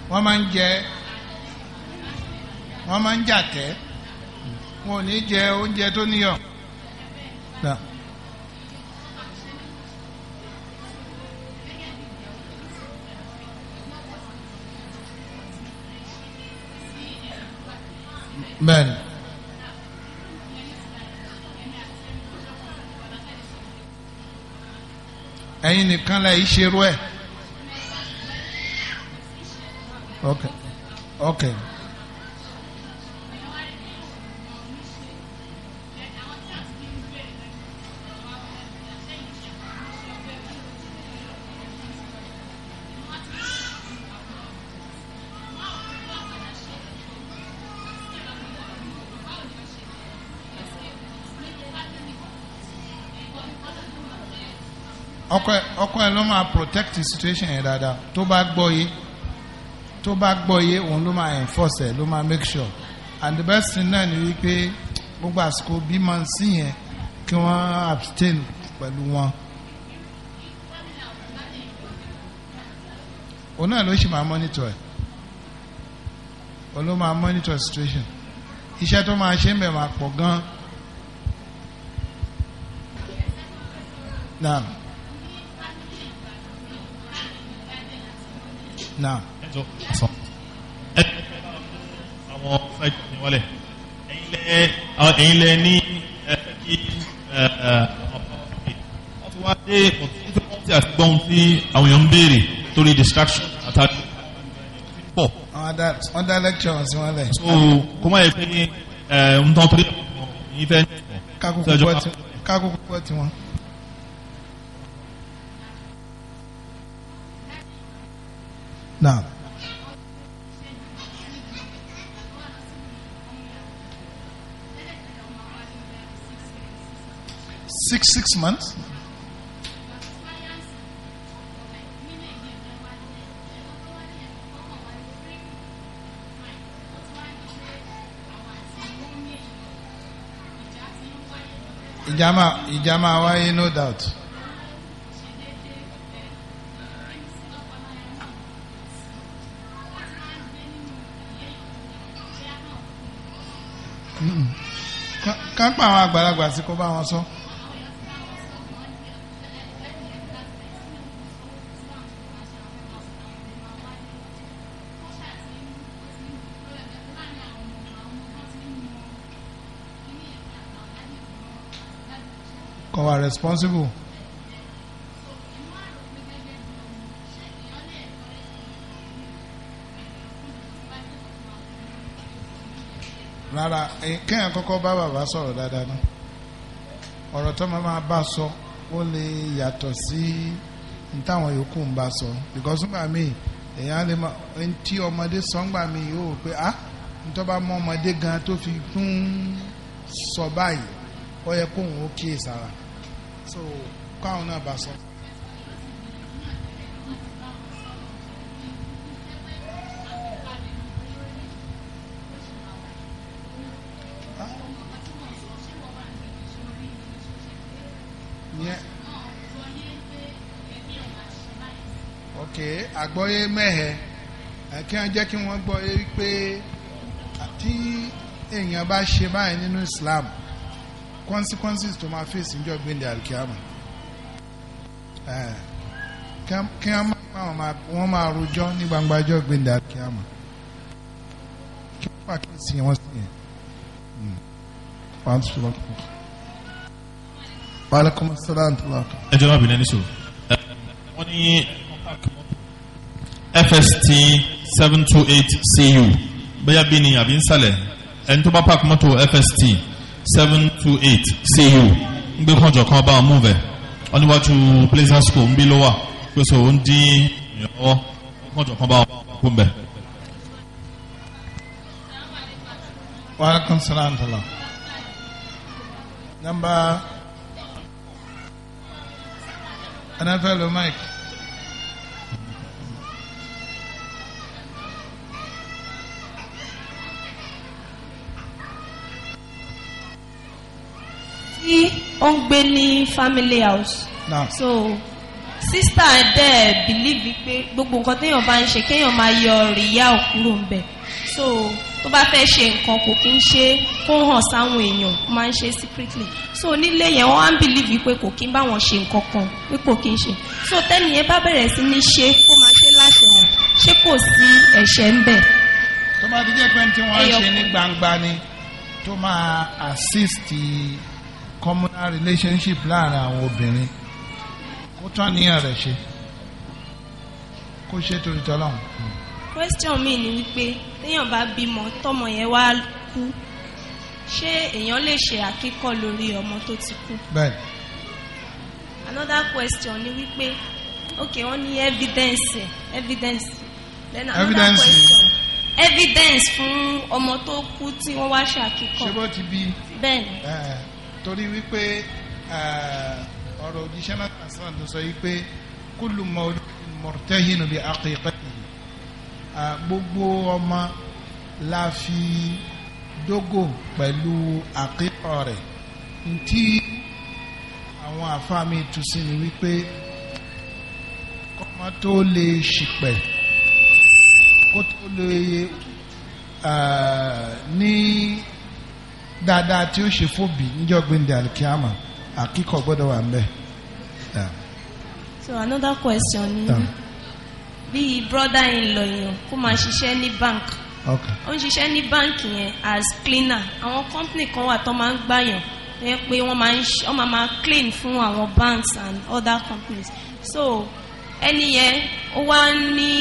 wọ́n máa ń jàtẹ́ wọn ò ní jẹ oúnjẹ tó níyọ̀. bẹ́ẹ̀ni. ẹ̀yin nìkan lẹ ìṣerú ẹ̀. okay. ọkọ ẹ ló máa protect the situation yẹn dáadáa tó bá gbọ́ yé òun ló máa enforce ẹ ló máa make sure and the best thing náà ni wípé gbogbo àsìkò bímọ sí yẹn kí wọ́n abstain pẹ̀lú wọn. òun náà ló ṣì máa monitor ẹ òun ló máa monitor situation iṣẹ́ tó máa ṣe ń bẹ̀ máa pọ̀ gan-an. Naam. Naam. Àwọn fẹ́ ní wọlé ẹ̀yin lẹ ní kí wọ́n ti wá dé wọ́n ti àti gbọ́n tí àwọn èèyàn ń béèrè torí distraction àtàkì pọ̀. Wọ́n dá lecture sí wọn lẹ̀. So kò má yẹ pé ń tán torí yín fẹ́ ní. kákókó pọ̀ tí wọ́n. Now, 6 months. Ìjàmà wáyé no doubt. Ká pa àwọn àgbàlagbà sí kó bá wọn sọ. Kó wà responsible. Rárá kéèyàn kọ́kọ́ bá bàbá sọ̀rọ̀ dáadáa náà ọ̀rọ̀ tó máa bá sọ ó lè yàtọ̀ sí ntáwọn yòókù ń bá sọ because nígbà míì èèyàn lè máa tí ọmọdé sọ ńgbà míì yóò pé nítorí bá mọ ọmọdé gan tó fi tún sọ báyìí ó yẹ kóun ó kíyè sára so káwọn náà bá sọ. Àgbọ́yé mẹ́hẹ̀ kí wọ́n jẹ́ kí wọ́n gbọ́yé wípé tí èèyàn bá ṣe báyìí nínú Islam consequences tó máa face níjọ́ gbẹ̀ndẹ̀ alikiyama kí wọ́n máa rojọ́ ní gbangba ọjọ́ gbẹ̀ndẹ̀ alikiyama kí wọ́n pàkíyèsí wọn sí yẹn. Wàhálàkùn sàlám tó lọ. Ẹ jọba bìnrin ní sọ wọ́n ní FST 728 CU bóyá bí ni àbí ń sàlẹ̀ ẹni tó bá pàkì mọ́tò FST 728 CU ń gbé kànjọ kan bá wọn múvẹ̀ wọ́n níwájú Pleasant School ń bí ló wà pé so ó ń dín ìyànwọ́ kànjọ kan bá wọn kú mbẹ̀. Wàhálàkùn sàlám tó lọ. Number NFL Mike. Tí ó ń gbé ní family house. No. So sísítà dẹ̀ bìlíìfì pé gbogbo nǹkan téèyàn bá ń ṣe kéèyàn máa yọ rìyá òkúrò ń bẹ̀ so tó bá fẹ́ ṣe nǹkan kò kí ń ṣe kó hàn sáwọn èèyàn ó máa ń ṣe secretly so nílé yẹn wọ́n á ń bìlíìfì pé kò kí ń bá wọn ṣe nǹkan kan pé kò kí ń ṣe so tẹ́nìyẹn bá bẹ̀rẹ̀ sí ní ṣe kó máa ṣe láṣẹ wọn ṣé kò sí ẹ̀ṣẹ̀ ń bẹ̀. tó bá ti jẹ́ pé tí wọ́n ṣe ní gbangba ni tó máa assist communal relationship láàrin àwọn obìnrin kó tún àníyàn rẹ̀ ṣe kó ṣe torí tọ́lọ́run. question mi ni wípé téèyàn bá bímọ tọmọ yẹn wá kú ṣé èèyàn lè ṣe àkíkọ̀ lórí ọmọ tó ti kú. bẹ́ẹ̀. another question ni wípé okay wọ́n ní evidence then another evidence question evidence fún ọmọ tó kú tí wọ́n wá ṣe àkíkọ̀. ṣé bó ti bí. bẹ́ẹ̀ ni. torí wípé ọ̀rọ̀ òjíṣẹ́ náà sàn tó sọ wípé kullu mawludin murtahin bi aqiqatihi gbogbo ọmọ la fi dógò pẹ̀lú àkíkọ̀ rẹ̀ ntí àwọn àfáàmì ìtúsí ni wípé kọ́mọ tó lè ṣìpẹ̀ kó tó lè ní dáadáa tí ó ṣe fóbi níjọ́ gbẹ̀ndẹ̀ alikiyama àkíkọ̀ gbọ́dọ̀ wà ńbẹ̀. so another question ni bí brother-in-law yẹn kó máa ṣiṣẹ́ ní bank ó ń ṣiṣẹ́ ní báǹkì yẹn as cleaner àwọn company kan wà tó máa ń gbàyàn ẹ pé wọ́n máa clean fún àwọn banks and other companies so ẹni yẹn ó wá ní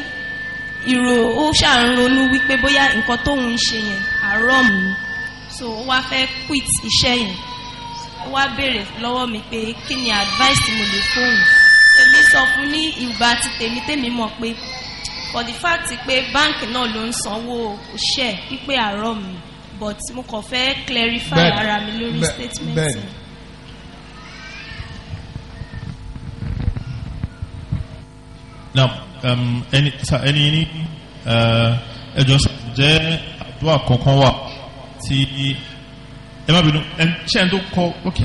ó ṣàǹronú wípé bóyá nǹkan tóun ń ṣe yẹn haram ni so ó wá fẹ́ quit iṣẹ́ yẹn ó wá béèrè lọ́wọ́ mi pé kí ni advice mo lè fóun èmi sọ fún ní ìgbà tí tèmi mọ̀ pé for the fact pé báńkì náà ló ń sanwó òṣìṣẹ́ pípé haram ni but mo kàn fẹ́ clarify ara mi lórí statement yẹn. now ẹni ní ẹjọ́ jẹ́ àdúrà kankan wà tí ẹ má bínú ṣé ẹni tó kọ ok.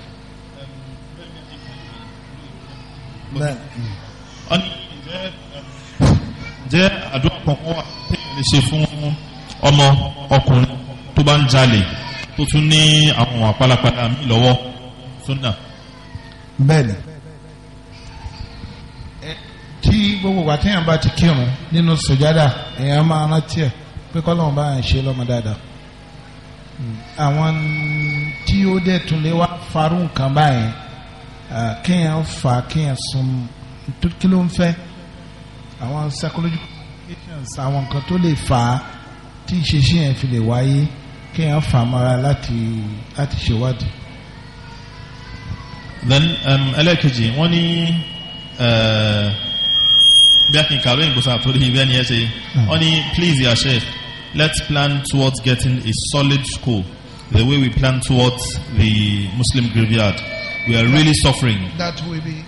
jẹ́ àdúrà kankan wà tí ẹ lè ṣe fún ọmọ ọkùnrin tó bá ń jalè tó tún ní àwọn àpálapàla mi lọ́wọ́ sunna. bẹ́ẹ̀ni tí gbogbo wa téèyàn bá ti kírun nínú sùjádà èèyàn máa rántí ẹ̀ pé kọ́lọ́run bá ń ṣe lọ́mọ dáadáa àwọn tí ó dẹ̀ tún lé wá farú nǹkan báyìí kéèyàn fà kéèyàn sùn kí ló ń fẹ́ àwọn psychological patients àwọn nǹkan tó lè fà á tí ìṣesí yẹn fi lè wáyé kéèyàn fà mọ́ra láti ṣèwádìí. then ẹlẹ́kejì wọ́n ní bí a kì í kàwé ìgbésà tó lè bẹ́ẹ̀ ni ẹ ṣe wọ́n ní please ya sheikh let's plan towards getting a solid school the way we plan towards the Muslim graveyard we are really suffering. that will be.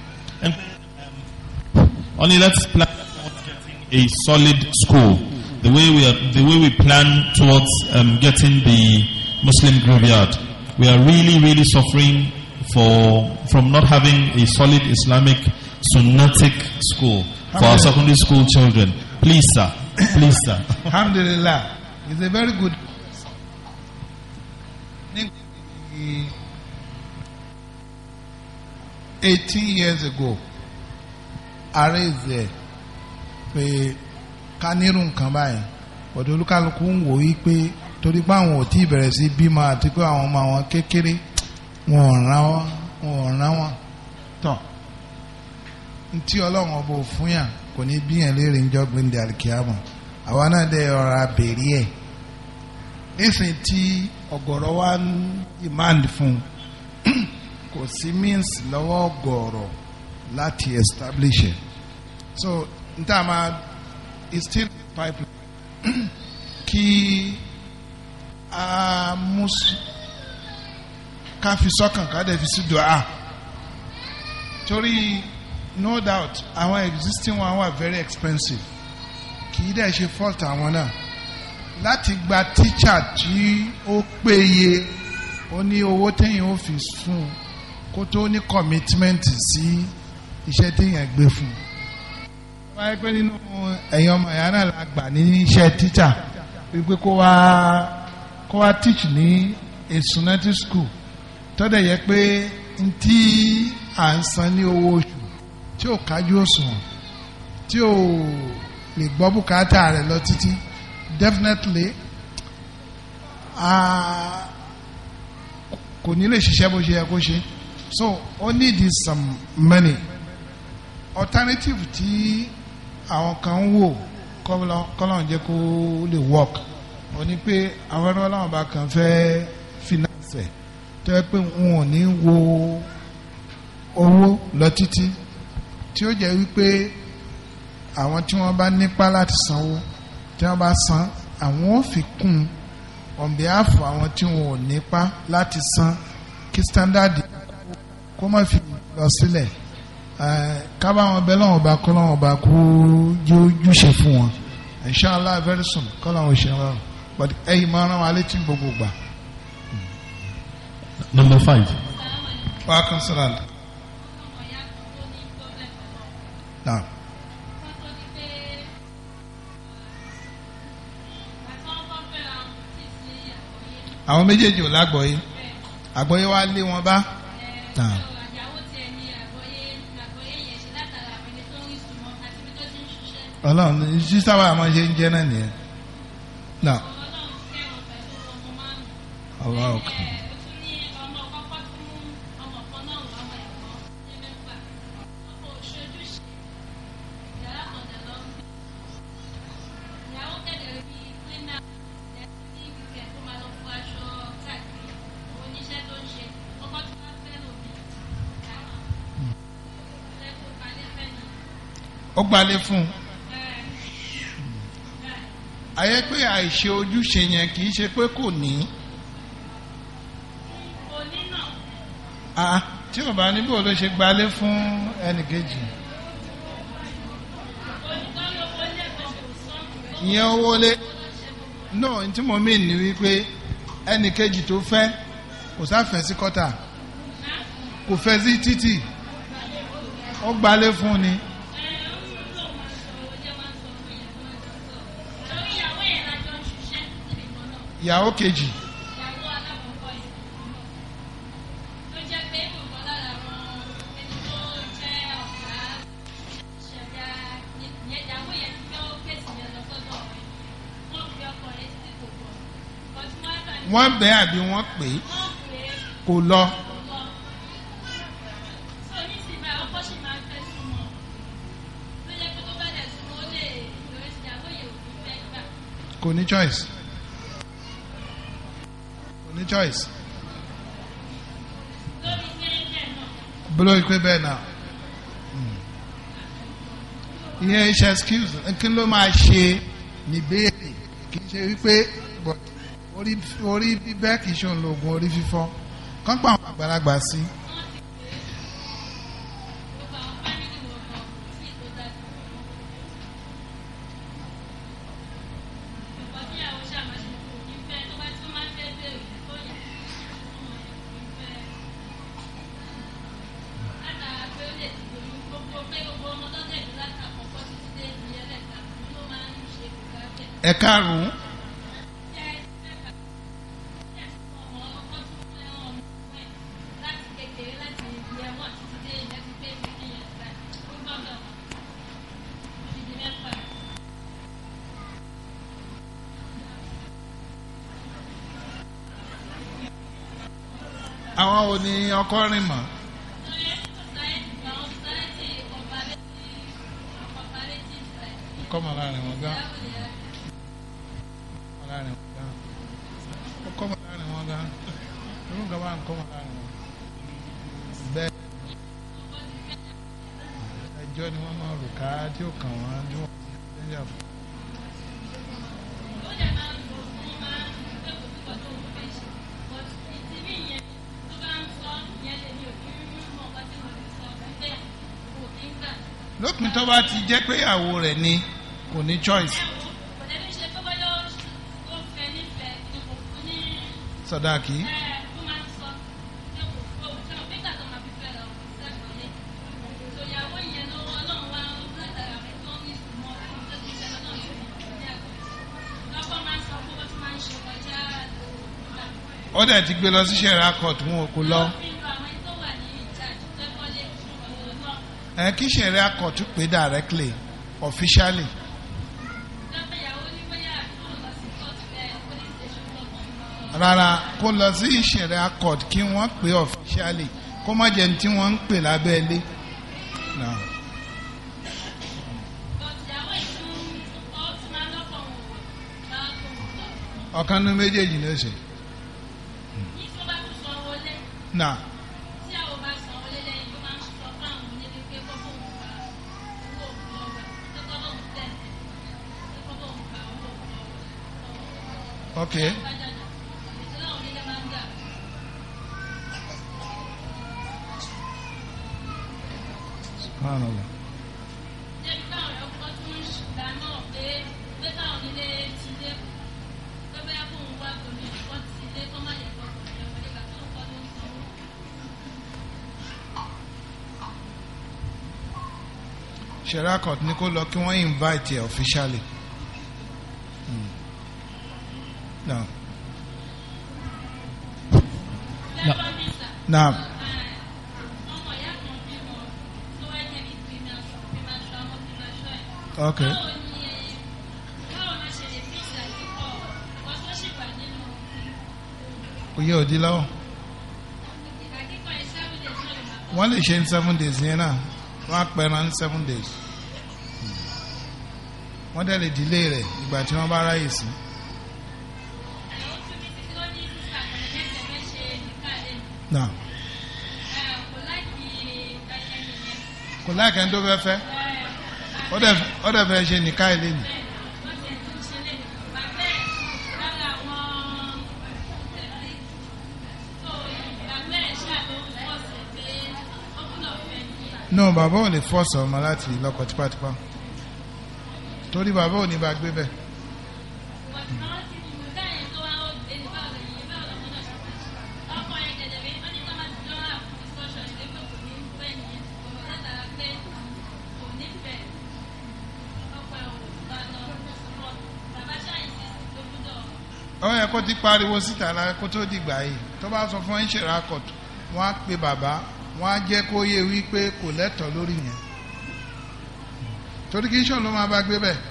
Only let's plan towards getting a solid school the way we plan towards getting the Muslim graveyard we are really suffering from not having a solid Islamic Sunnatic school for our secondary school children. Please sir. Alhamdulillah, it's a very good. 18 years ago ààrẹ ìzẹ pé ká nírú nǹkan báyìí ọ̀dọ̀ olúkálukú ń wò yí pé torí pé àwọn ò tí ì bẹ̀rẹ̀ sí bímọ àti pé àwọn ọmọ àwọn kékeré wọn ò rán wọn tán ntí ọlọ́run ọba ò fún yàn kò ní bí yàn léèrè ńjọ́ gbẹ̀ndẹ̀ àlìkíyàmọ̀ àwa náà dẹ̀ ọ̀rọ̀ abèrè ẹ̀ nísìnyí tí ọ̀gọ̀rọ̀ wa ń demand fún kò sí means lọ́wọ́ ọ̀gọ̀rọ̀ láti establish it so nta ma is still pipeline kí a mú ká fi sọ́kàn ká dẹ̀ fi sí dùá torí no doubt àwọn existing one were very expensive kì í dẹ̀ ṣe fault àwọn náà láti gba teacher tí ó péye ó ní owó téyìn ó fi fún kó tó ní commitment sí iṣẹ́ téèyàn gbé fún un. wọ́n á yẹ pé nínú ẹ̀yin ọmọ ìyá náà la gbà ní iṣẹ́ tíṣà wípé kó wá teach ní a Sunday school tọ́dẹ̀ yẹ pé ntí à ń san ní owó oṣù tí ò kájú òṣùwọ̀n tí ò lè gbọ́ bùkátà rẹ̀ lọ títí definitely kò ní lè ṣiṣẹ́ bó ṣe yẹ kó ṣe so ó need some money alternative tí àwọn kan ń wò kọ́lọ́n jẹ́ kó lè work ó ní pé àwọn ẹ̀rọ ọlọ́run bá kàn fẹ́ finance tó yẹ pé wọn ò ní wo owó lọ títí tí ó jẹ́ wípé àwọn tí wọ́n bá nípa láti sanwó tí wọ́n bá san àwọn ò fi kún on behalf àwọn tí wọn ò nípa láti san kí standard kó má fi lọ sílẹ̀ kábà wọn bẹ lọ́wọ́ bá kọ́ lọ́wọ́ bá kó ojúṣe fún wọn inshallah very soon kọ́ lọ́wọ́ ṣe wọn but ẹ̀yin máa rán wa létí gbogbo gbà. Number 5. Wa consulant. Now. Àwọn méjèèjì ò lágbọ̀ọ́yé àgbọ̀ọ́yé wa lé wọn bá. Ọlọ́run sísá wa máa ṣe ń jẹ́ náà nìyẹn. Now. Allah okay. Ó gbalẹ̀ fún un ayé pé àìṣe ojúṣe yẹn kì í ṣe pé kò ní tí ò bá níbò ló ṣe gbalẹ̀ fún ẹnìkejì ìyẹn owó lé náà tí mo mí ní wípé ẹnìkejì tó fẹ́ kò sáfẹ́ sí kọ́tà kò fẹ́ sí títì ó gbalẹ̀ fún ni. Ìyàwó kejì. Wọ́n bẹ̀ àbí wọ́n pè é kò lọ. Kò ní choice. Ní choice. Bolo ìpè bẹ́ẹ̀ náà. Ìyẹn iṣẹ́ excuse kí ló máa ṣe ní béèrè kì í ṣe wípé orí bíbẹ́ kì í ṣe òun lògùn orí fífọ́ kán pa àwọn àgbàlagbà sí. Ẹ̀karùn-ún. Àwọn wo ni ọkọ rìn mọ́? Kọ́mọ láàrin wọn gán. Kọ́mọ láàrin wọn gán. Irú nǹkan bá ń kọ́mọ láàrin wọn. Bẹ́ẹ̀ ẹjọ́ ni wọ́n máa rò ká tí ó kàn wọ́n tí wọ́n ti ń yà fún. Lópin tó bá ti jẹ́ pé ìyàwó rẹ̀ ni kò ní choice. Sàdáàkì. ó dẹ̀ ti gbé lọ sí ṣẹ̀ríà court wọn kò lọ. Kí ṣẹ̀ríà court pé directly officially. Rárá kó lọ sí ṣẹ̀ríà court kí wọ́n pè officially kó má jẹ́ ní tí wọ́n ń pè lábẹ́lé. Ọ̀kan nínú méjèèjì ló ṣe. Náà. Okay. Subhanallah. Ṣẹ̀ríà court ní kó lọ kí wọ́n invite ẹ̀ officially. No. No. Okay. Oyè òdi lọ́wọ́. Wọ́n lè ṣe ní 7 days yẹn náà. Wọ́n á pẹ̀ràn ní 7 days. Wọ́n dẹ̀ lè delay rẹ̀ ìgbà tí wọ́n bá ráyè sí. Náà. Kò láìka ẹni tó fẹ́ fẹ́. Ó dẹ̀ fẹ́ ṣe nìka ilé ni. No, bàbá ò lè fọ́ọ̀sì ọmọ láti lọ́kọ tipátipá torí bàbá ò ní bá gbé bẹ́ẹ̀. Ó yẹ kó ti pariwo síta lára kó tó dìgbà yìí tó bá sọ fún ṣẹ̀ríà court wọ́n á pe bàbá wọ́n á jẹ́ kó yé wípé kò lẹ́tọ̀ọ́ lórí yẹn torí kí iṣan ló máa bá gbé bẹ́ẹ̀.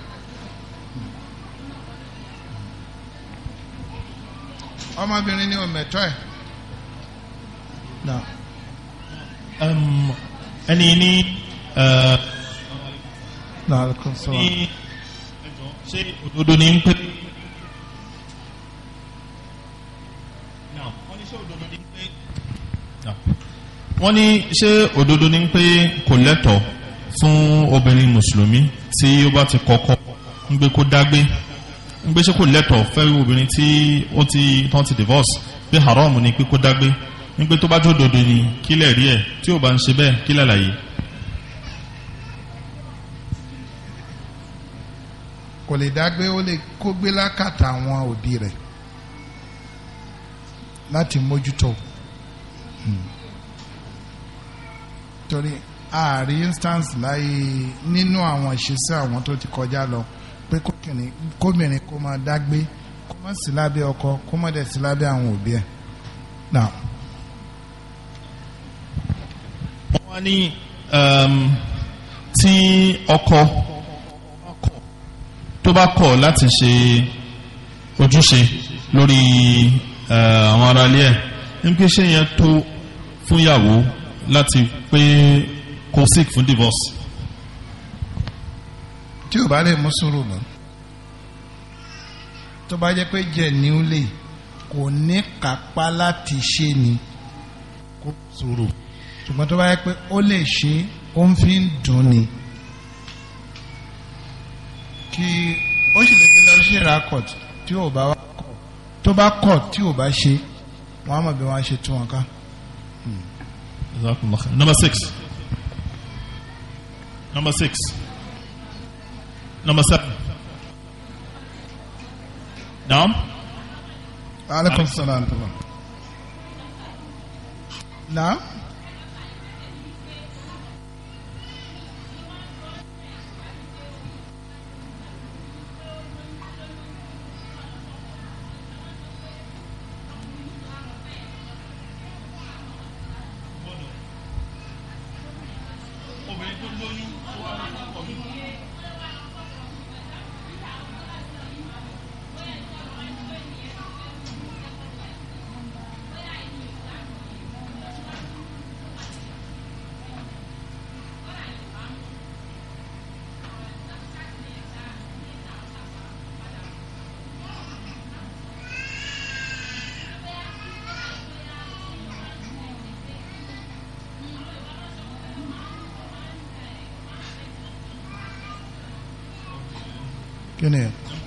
Ọmọbìnrin ni òmẹ̀tọ́ ẹ̀. Ẹni ní ṣé òdodo ní ń pè. Wọ́n ní ṣé òdodo ní pé kò lẹ́tọ̀ọ́ fún obìnrin mùsùlùmí tí ó bá ti kọ́kọ́ ń gbé kó dágbé ń gbé ṣé kò lẹ́tọ̀ọ́ fẹ́ obìnrin tí ó ti tán ti divorce pé haram ni pé kó dágbé ń gbé tó bá jó òdodo ni kílẹ̀ rí ẹ̀ tí ò bá ń ṣe bẹ́ẹ̀ kílẹ̀ láyé. Kò lè dágbé ó lè kó gbé lákàtà àwọn òbí rẹ̀ láti mójútó. Torí ààrí instance láyé nínú àwọn ìṣesí àwọn tó ti kọjá lọ pé kóbìnrin kó máa dágbé kó má sí lábẹ́ ọkọ kó má dẹ̀ sí lábẹ́ àwọn òbí ẹ̀. Wọ́n ní tí ọkọ tó bá kọ̀ láti ṣe ojúṣe lórí àwọn aráalé ẹ̀ ń pè ṣé yẹn tó fún ìyàwó láti pé kò seek fún divorce. Tí o bá lè mú sùúrù lọ tó bá jẹ́ pé jẹ́ níwúlẹ̀ kò ní kápá láti ṣe ni kó sùúrù ṣùgbọ́n tó bá jẹ́ pé ó lè ṣe ó ń fi ń dùn ni kí ó sì lè gbé lọ sí ìrákọ̀t tí ò bá wá kọ̀ tó bá kọ̀ tí ò bá ṣe wọ́n á mọ̀ bí wọ́n á ṣe tú wọn ká. Number 6. Number 6. Number 7. Now? Alaikum salam. Now? kí ni.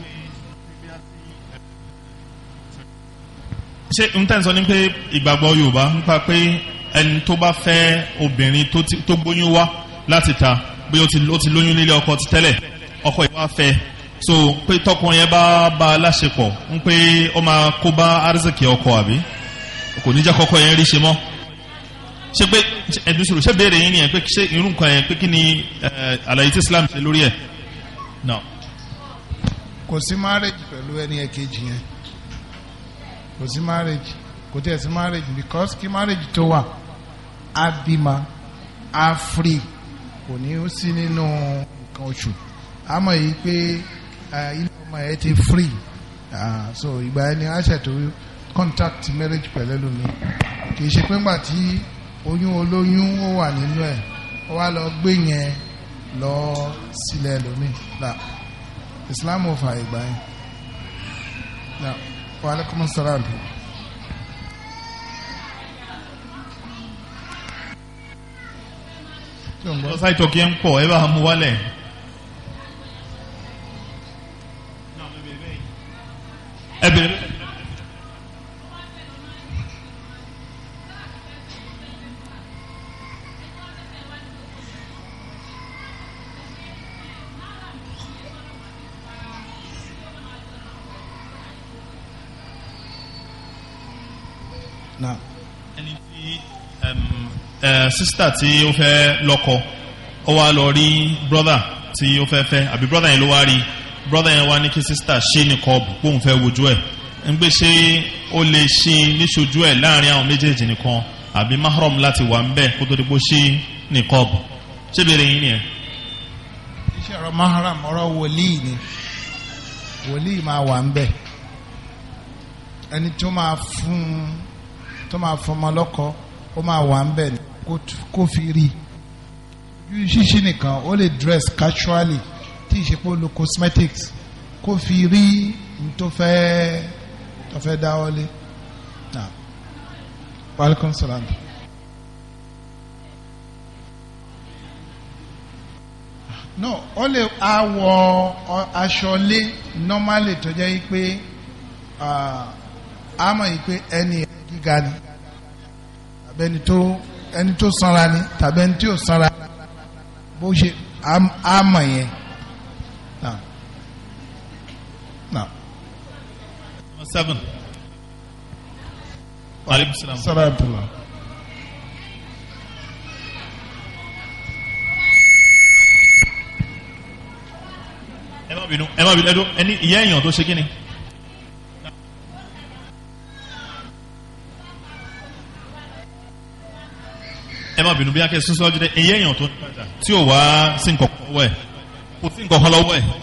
ṣé n tẹ́ ń sọ ní pé ìgbàgbọ́ Yorùbá nípa pé ẹni tó bá fẹ́ obìnrin tó gbóyún wá láti ta bí ó ti lóyún nílé ọkọ ti tẹ́lẹ̀ ọkọ ìwà fẹ́ so pé tọkọ yẹn bá láṣepọ̀ ń pé ó máa kó bá arzikì ọkọ àbí kò ní jẹ́ kọ́kọ́ yẹn rí ṣe mọ́ ṣé pé ẹ̀dùsùrù ṣé béèrè yín nìyẹn pé ṣé irú nǹkan yẹn pé kí ni àlàyé tí Islam ṣe lórí ẹ̀ náà. kò sí marriage pẹ̀lú ẹni ẹ̀kejì yẹn kò sí marriage kò tí ẹ̀ sí marriage because kí marriage tó wà á bímọ á free kò ní ó sí nínú nǹkan oṣù á mọ̀ yìí pé ilé ọmọ ẹ̀ ti free so ìgbà ẹni á ṣètò contact marriage pẹ̀lú ẹlòmíì kì í ṣe pé ńgbà tí oyún olóyún ó wà nínú ẹ̀ ó wá lọ gbé yẹn lọ sílẹ̀ ẹlòmíì là Islam ò fà ìgbà yẹn. Wa alaikum salaam. Ọ̀sá ìtọ́kí ń pọ̀ ẹ bá mú wálẹ̀. Ẹ bẹ̀rẹ̀. Ẹni tí sísítà tí ó fẹ́ lọ́kọ ó wá lọ rí brọ́dà tí ó fẹ́ fẹ́ àbí brọ́dà yẹn ló wá rí brọ́dà yẹn wá ní kí sísítà ṣe nìkan bóun fẹ́ wojú ẹ̀ ń gbé ṣé ó lè ṣe níṣojú ẹ̀ láàrin àwọn méjèèjì nìkan àbí mahram láti wà ń bẹ̀ kó tó di bó ṣe nìkan bù ṣé bèrè yín nìyẹn. iṣẹ́ ọ̀rọ̀ mahram ọ̀rọ̀ wòlíì ni wòlíì máa wà ń bẹ̀ ẹni tó máa fọmọ lọ́kọ ó máa wà ń bẹ̀ kó fi rí ṣíṣí nìkan ó lè dress casually tí ì ṣe pé ó lo cosmetics kó fi rí tó fẹ́ dáwọ́lé. Welcome salam. No, ó lè awọ aṣọ lé normally tó jẹ́ pé a mọ̀ yìí pé ẹni gíga ni tàbí ẹni tó sanra ni tàbí ẹni tí ò sanra bó ṣe a mọ̀ yẹn. Number 7. Aleykum salaam. Salaam. ẹ má bínú ẹni ìyá èèyàn tó ṣe kí ni. ẹ má bínú bí a kẹ́ sọ́sọ́ ọjọ́ dẹ ìyá èèyàn tó tí ò wá sí nǹkan kan lọ́wọ́ ẹ̀ kò sí nǹkan kan lọ́wọ́ ẹ̀.